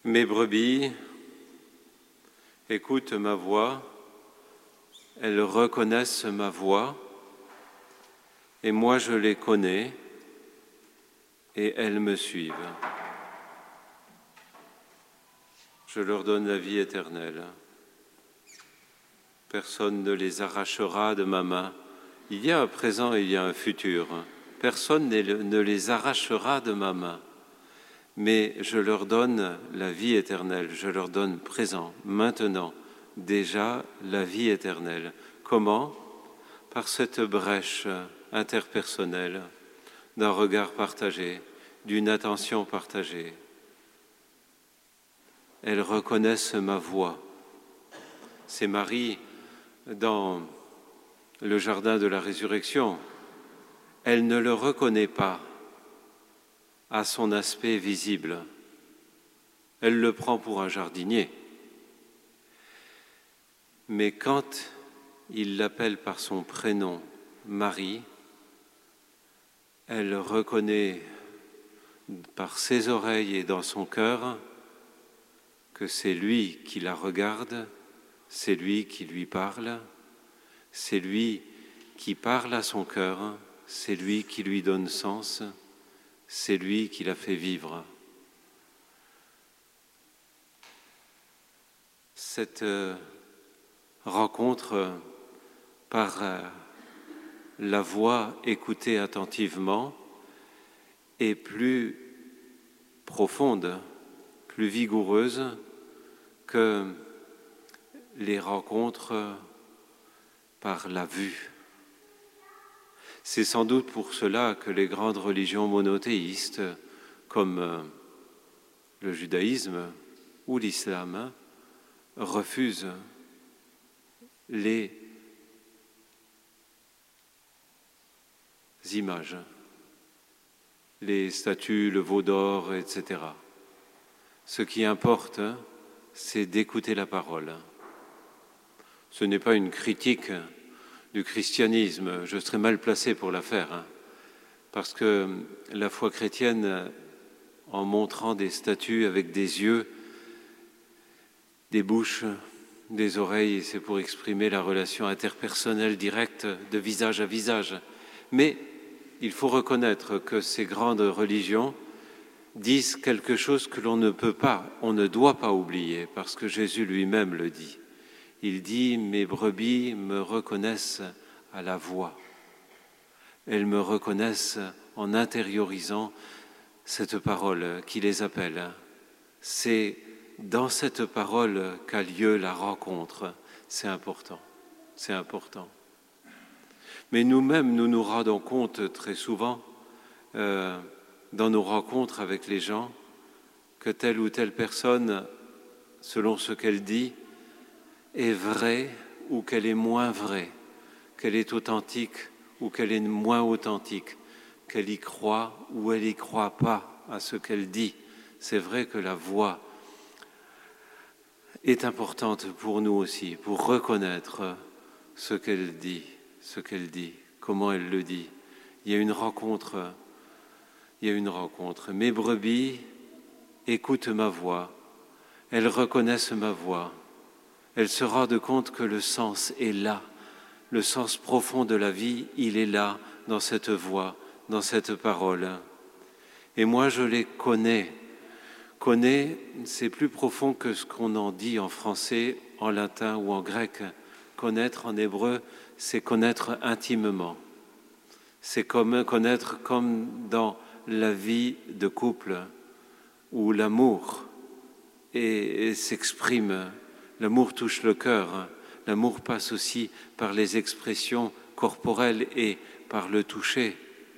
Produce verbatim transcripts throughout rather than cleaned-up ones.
Mes brebis écoutent ma voix, elles reconnaissent ma voix, et moi je les connais, et elles me suivent. Je leur donne la vie éternelle. Personne ne les arrachera de ma main. Il y a un présent et il y a un futur. Personne ne les arrachera de ma main. Mais je leur donne la vie éternelle. Je leur donne présent, maintenant, déjà la vie éternelle. Comment ? Par cette brèche interpersonnelle, d'un regard partagé, d'une attention partagée. Elles reconnaissent ma voix. C'est Marie dans le jardin de la résurrection. Elle ne le reconnaît pas à son aspect visible. Elle le prend pour un jardinier. Mais quand il l'appelle par son prénom, Marie, elle reconnaît par ses oreilles et dans son cœur que c'est lui qui la regarde, c'est lui qui lui parle, c'est lui qui parle à son cœur, c'est lui qui lui donne sens, c'est lui qui la fait vivre. Cette rencontre par la voix écoutée attentivement est plus profonde, plus vigoureuse que les rencontres par la vue. C'est sans doute pour cela que les grandes religions monothéistes, comme le judaïsme ou l'islam, refusent les images, les statues, le veau d'or, et cetera. Ce qui importe, c'est d'écouter la parole. Ce n'est pas une critique du christianisme, je serais mal placé pour la faire, hein, parce que la foi chrétienne, en montrant des statues avec des yeux, des bouches, des oreilles, c'est pour exprimer la relation interpersonnelle directe de visage à visage. Mais il faut reconnaître que ces grandes religions disent quelque chose que l'on ne peut pas, on ne doit pas oublier, parce que Jésus lui-même le dit. Il dit « Mes brebis me reconnaissent à la voix ». Elles me reconnaissent en intériorisant cette parole qui les appelle. C'est dans cette parole qu'a lieu la rencontre. C'est important, c'est important. Mais nous-mêmes, nous nous rendons compte très souvent, euh, dans nos rencontres avec les gens, que telle ou telle personne, selon ce qu'elle dit, est vraie ou qu'elle est moins vraie, qu'elle est authentique ou qu'elle est moins authentique, qu'elle y croit ou elle n'y croit pas à ce qu'elle dit. C'est vrai que la voix est importante pour nous aussi, pour reconnaître ce qu'elle dit, ce qu'elle dit, comment elle le dit. Il y a une rencontre, il y a une rencontre. Mes brebis écoutent ma voix, elles reconnaissent ma voix. Elles se rendent compte que le sens est là, le sens profond de la vie, il est là, dans cette voix, dans cette parole. Et moi, je les connais. Connais, c'est plus profond que ce qu'on en dit en français, en latin ou en grec. Connaître en hébreu, c'est connaître intimement. C'est comme connaître comme dans la vie de couple, où l'amour et, et s'exprime. L'amour touche le cœur, l'amour passe aussi par les expressions corporelles et par le toucher.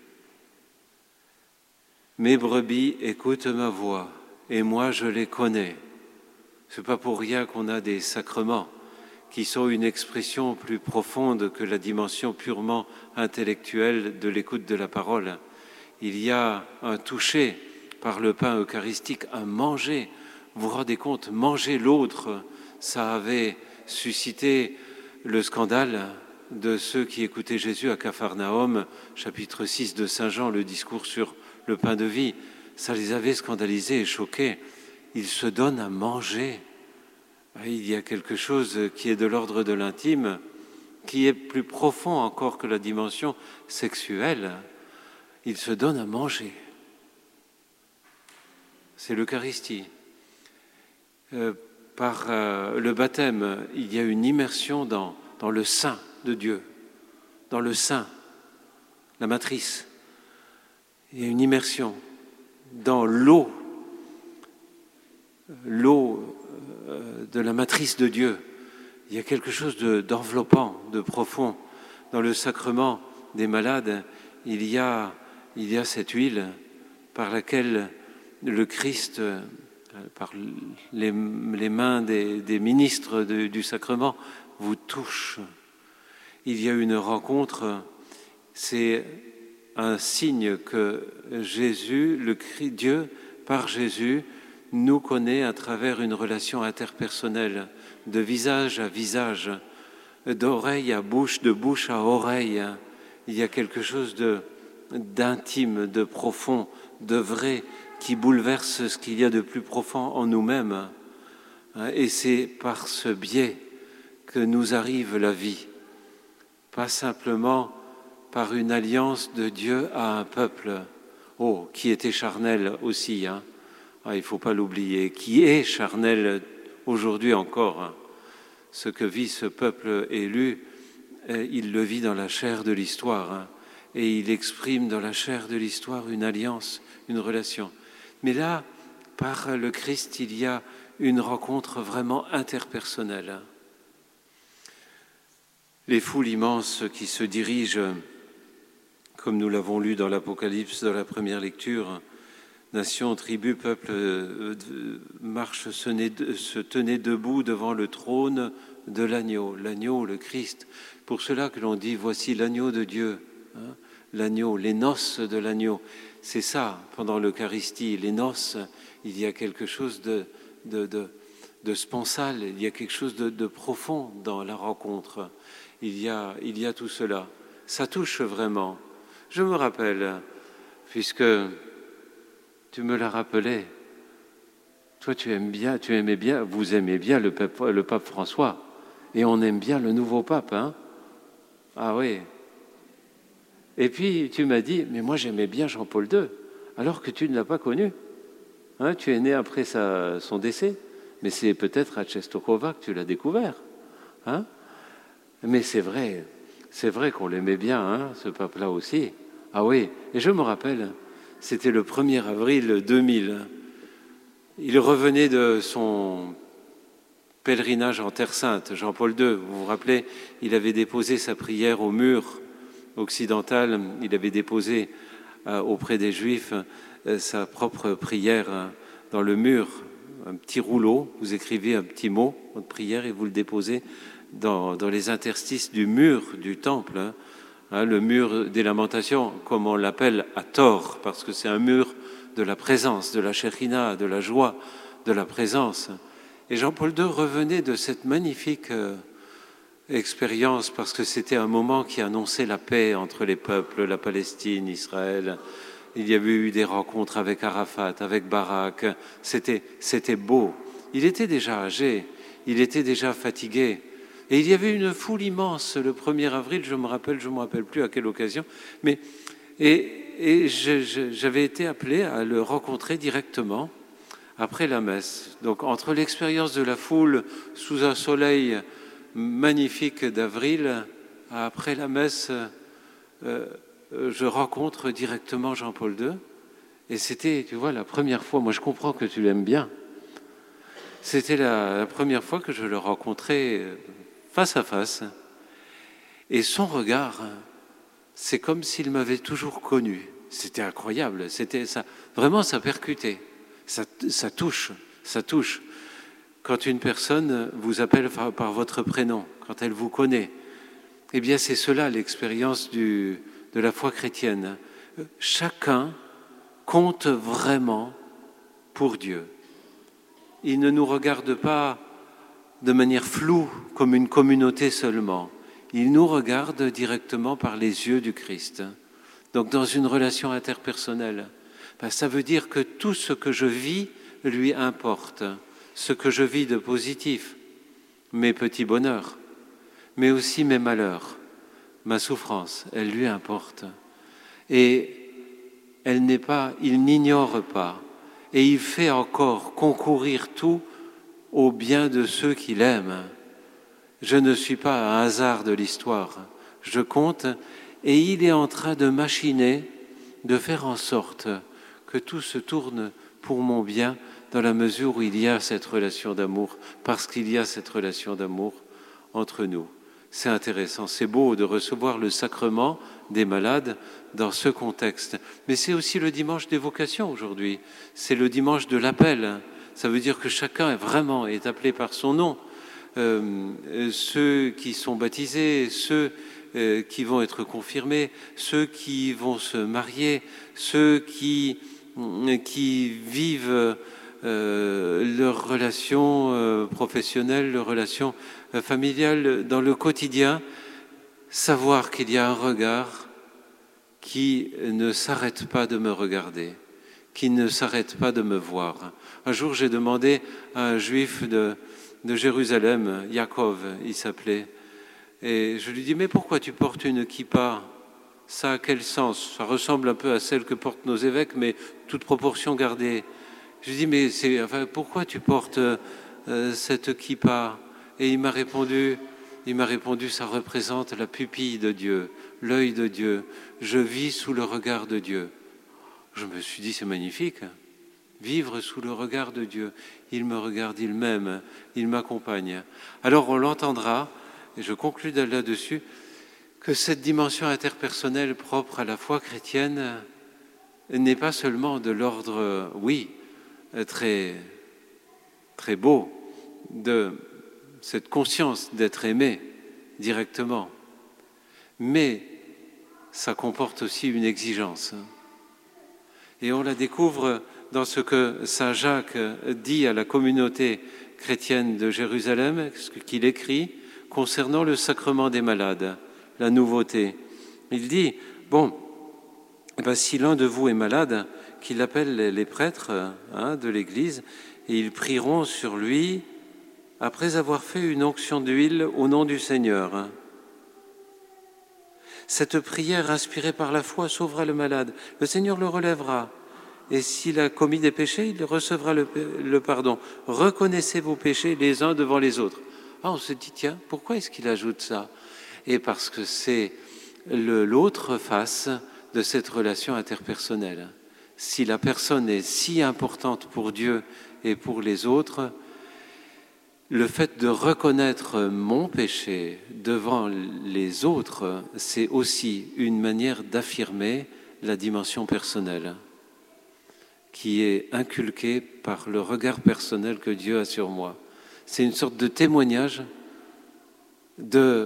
Mes brebis écoutent ma voix et moi je les connais. Ce n'est pas pour rien qu'on a des sacrements qui sont une expression plus profonde que la dimension purement intellectuelle de l'écoute de la parole. Il y a un toucher par le pain eucharistique, un manger. Vous vous rendez compte, manger l'autre, ça avait suscité le scandale de ceux qui écoutaient Jésus à Capharnaüm, chapitre six de Saint Jean, le discours sur le pain de vie. Ça les avait scandalisés et choqués. il se donne à manger. Il y a quelque chose qui est de l'ordre de l'intime, qui est plus profond encore que la dimension sexuelle. Il se donne à manger. C'est l'Eucharistie. Euh, par euh, le baptême, il y a une immersion dans, dans le sein de Dieu, dans le sein, la matrice. Il y a une immersion dans l'eau, l'eau euh, de la matrice de Dieu. Il y a quelque chose de, d'enveloppant, de profond. Dans le sacrement des malades, il y a, il y a cette huile par laquelle le Christ, par les, les mains des, des ministres de, du sacrement, vous touche. Il y a une rencontre, c'est un signe que Jésus, le Dieu, par Jésus, nous connaît à travers une relation interpersonnelle, de visage à visage, d'oreille à bouche, de bouche à oreille. Il y a quelque chose de, d'intime, de profond, de vrai, qui bouleverse ce qu'il y a de plus profond en nous-mêmes. Et c'est par ce biais que nous arrive la vie, pas simplement par une alliance de Dieu à un peuple, oh, qui était charnel aussi, hein. Ah, il ne faut pas l'oublier, qui est charnel aujourd'hui encore. Hein. Ce que vit ce peuple élu, il le vit dans la chair de l'histoire, hein, et il exprime dans la chair de l'histoire une alliance, une relation. Mais là, par le Christ, il y a une rencontre vraiment interpersonnelle. Les foules immenses qui se dirigent, comme nous l'avons lu dans l'Apocalypse, dans la première lecture, nations, tribus, peuples, euh, marchent, se, se tenaient debout devant le trône de l'agneau, l'agneau, le Christ. Pour cela que l'on dit, voici l'agneau de Dieu, hein, l'agneau, les noces de l'agneau. C'est ça, pendant l'Eucharistie, les noces, il y a quelque chose de, de, de, de sponsal, il y a quelque chose de, de profond dans la rencontre. Il y a, il y a tout cela. Ça touche vraiment. Je me rappelle, puisque tu me l'as rappelé, toi tu aimes bien, tu aimais bien, vous aimez bien le pape, le pape François, et on aime bien le nouveau pape, hein? Ah oui. Et puis tu m'as dit, mais moi j'aimais bien Jean-Paul deux, alors que tu ne l'as pas connu. Hein, tu es né après sa, son décès, mais c'est peut-être à Czestochowa que tu l'as découvert. Hein? Mais c'est vrai, c'est vrai qu'on l'aimait bien, hein, ce pape-là aussi. Ah oui, et je me rappelle, c'était le premier avril deux mille. Il revenait de son pèlerinage en Terre Sainte, Jean-Paul deux. Vous vous rappelez, il avait déposé sa prière au mur occidental. Il avait déposé euh, auprès des Juifs euh, sa propre prière euh, dans le mur. Un petit rouleau, vous écrivez un petit mot, votre prière, et vous le déposez dans, dans les interstices du mur du temple. Hein. Hein, le mur des lamentations, comme on l'appelle à tort, parce que c'est un mur de la présence, de la Shekhina, de la joie, de la présence. Et Jean-Paul deux revenait de cette magnifique euh, expérience, parce que c'était un moment qui annonçait la paix entre les peuples, la Palestine, Israël. Il y avait eu des rencontres avec Arafat, avec Barak. C'était, c'était beau. Il était déjà âgé, il était déjà fatigué. Et il y avait une foule immense le premier avril, je me rappelle, je ne me rappelle plus à quelle occasion, mais et, et je, je, j'avais été appelé à le rencontrer directement après la messe. Donc entre l'expérience de la foule sous un soleil magnifique d'avril, après la messe, euh, je rencontre directement Jean-Paul deux, et c'était, tu vois, la première fois, moi je comprends que tu l'aimes bien, c'était la, la première fois que je le rencontrais face à face, et son regard, c'est comme s'il m'avait toujours connu. C'était incroyable, c'était ça, vraiment ça percutait, ça, ça touche, ça touche. Quand une personne vous appelle par, par votre prénom, quand elle vous connaît, eh bien c'est cela l'expérience du, de la foi chrétienne. Chacun compte vraiment pour Dieu. Il ne nous regarde pas de manière floue, comme une communauté seulement. Il nous regarde directement par les yeux du Christ. Donc dans une relation interpersonnelle, ben, ça veut dire que tout ce que je vis lui importe ce que je vis de positif, mes petits bonheurs, mais aussi mes malheurs, ma souffrance, elle lui importe. Et elle n'est pas, il n'ignore pas, et il fait encore concourir tout au bien de ceux qu'il aime. Je ne suis pas un hasard de l'histoire, je compte, et il est en train de machiner, de faire en sorte que tout se tourne pour mon bien dans la mesure où il y a cette relation d'amour, parce qu'il y a cette relation d'amour entre nous. C'est intéressant, c'est beau de recevoir le sacrement des malades dans ce contexte. Mais c'est aussi le dimanche des vocations aujourd'hui, c'est le dimanche de l'appel. Ça veut dire que chacun est vraiment est appelé par son nom. Euh, ceux qui sont baptisés, ceux euh, qui vont être confirmés, ceux qui vont se marier, ceux qui, qui vivent euh, leurs relations euh, professionnelles, leurs relations euh, familiales dans le quotidien, savoir qu'il y a un regard qui ne s'arrête pas de me regarder, qui ne s'arrête pas de me voir. Un jour, j'ai demandé à un juif de, de Jérusalem, Yaakov, il s'appelait, et je lui dis, mais pourquoi tu portes une kippa? Ça a quel sens? Ça ressemble un peu à celle que portent nos évêques, mais toute proportion gardée. Je lui dis, mais c'est, enfin, pourquoi tu portes euh, cette kippa? Et il m'a répondu, il m'a répondu, ça représente la pupille de Dieu, l'œil de Dieu. Je vis sous le regard de Dieu. Je me suis dit, c'est magnifique, vivre sous le regard de Dieu. Il me regarde, il m'aime, il m'accompagne. Alors on l'entendra, et je conclus là-dessus, que cette dimension interpersonnelle propre à la foi chrétienne n'est pas seulement de l'ordre, oui, très, très beau, de cette conscience d'être aimé directement, mais ça comporte aussi une exigence. Et on la découvre dans ce que saint Jacques dit à la communauté chrétienne de Jérusalem, ce qu'il écrit concernant le sacrement des malades, la nouveauté. Il dit, bon, ben, si l'un de vous est malade, qu'il appelle les prêtres hein, de l'Église, et ils prieront sur lui après avoir fait une onction d'huile au nom du Seigneur. Cette prière inspirée par la foi sauvera le malade. Le Seigneur le relèvera. Et s'il a commis des péchés, il recevra le, le pardon. Reconnaissez vos péchés les uns devant les autres. Ah, on se dit, tiens, pourquoi est-ce qu'il ajoute ça? Et parce que c'est le, l'autre face de cette relation interpersonnelle. Si la personne est si importante pour Dieu et pour les autres, le fait de reconnaître mon péché devant les autres, c'est aussi une manière d'affirmer la dimension personnelle qui est inculquée par le regard personnel que Dieu a sur moi. C'est une sorte de témoignage de,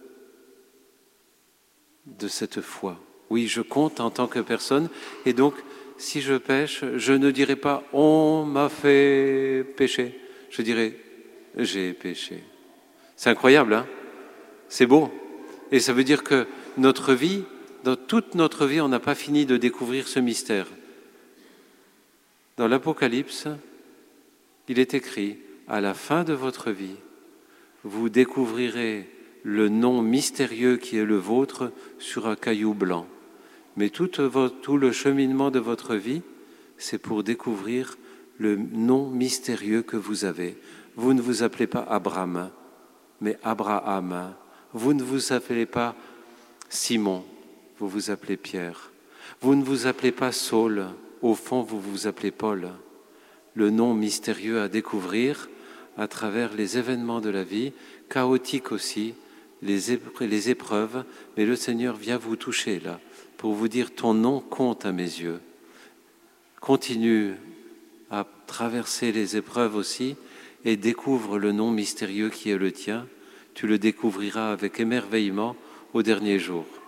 de cette foi. Oui, je compte en tant que personne, et donc, si je pêche, je ne dirai pas « on m'a fait pécher », je dirai « j'ai péché ». C'est incroyable, hein? C'est beau. Et ça veut dire que notre vie, dans toute notre vie, on n'a pas fini de découvrir ce mystère. Dans l'Apocalypse, il est écrit « à la fin de votre vie, vous découvrirez le nom mystérieux qui est le vôtre sur un caillou blanc. » Mais tout, tout le cheminement de votre vie, c'est pour découvrir le nom mystérieux que vous avez. Vous ne vous appelez pas Abraham, mais Abraham. Vous ne vous appelez pas Simon, vous vous appelez Pierre. Vous ne vous appelez pas Saul, au fond vous vous appelez Paul. Le nom mystérieux à découvrir à travers les événements de la vie, chaotiques aussi, les, épr- les épreuves, mais le Seigneur vient vous toucher là, pour vous dire ton nom compte à mes yeux. Continue à traverser les épreuves aussi et découvre le nom mystérieux qui est le tien. Tu le découvriras avec émerveillement au dernier jour.